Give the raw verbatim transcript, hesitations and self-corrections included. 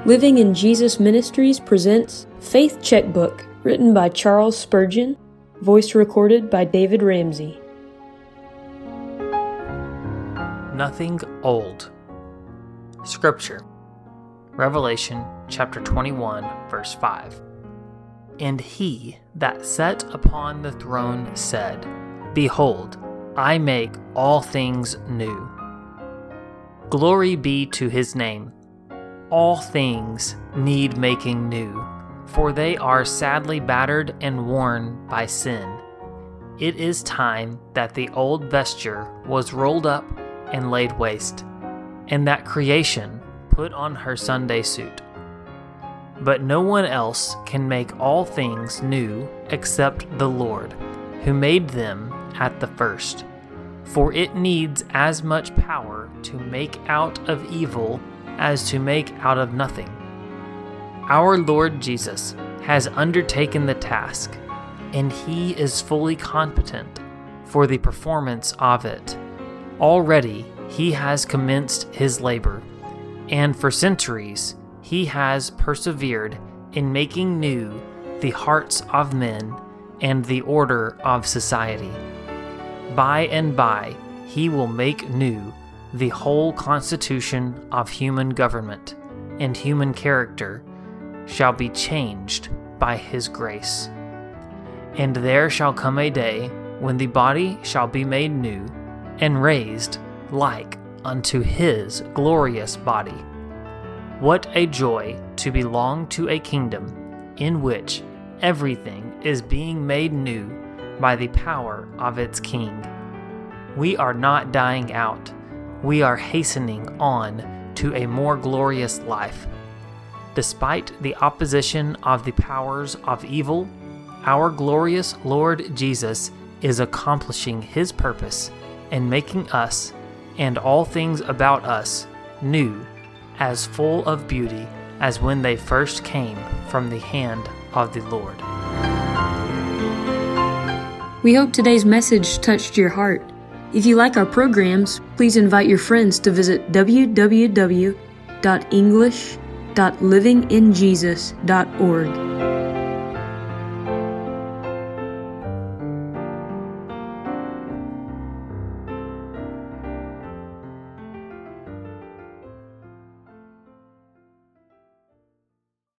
Living in Jesus Ministries presents Faith Checkbook, written by Charles Spurgeon, voice recorded by David Ramsey. Nothing old. Scripture. Revelation chapter twenty-one, verse five. And he that sat upon the throne said, Behold, I make all things new. Glory be to his name. All things need making new, for they are sadly battered and worn by sin. It is time that the old vesture was rolled up and laid waste, and that creation put on her Sunday suit. But no one else can make all things new except the Lord, who made them at the first. For it needs as much power to make out of evil as to make out of nothing. Our Lord Jesus has undertaken the task, and he is fully competent for the performance of it. Already he has commenced his labor, and for centuries he has persevered in making new the hearts of men and the order of society. By and by he will make new the whole constitution of human government, and human character shall be changed by his grace. And there shall come a day when the body shall be made new, and raised like unto his glorious body. What a joy to belong to a kingdom in which everything is being made new by the power of its King. We are not dying out. We are hastening on to a more glorious life. Despite the opposition of the powers of evil, our glorious Lord Jesus is accomplishing his purpose and making us and all things about us new, as full of beauty as when they first came from the hand of the Lord. We hope today's message touched your heart. If you like our programs, please invite your friends to visit w w w dot english dot living in jesus dot org.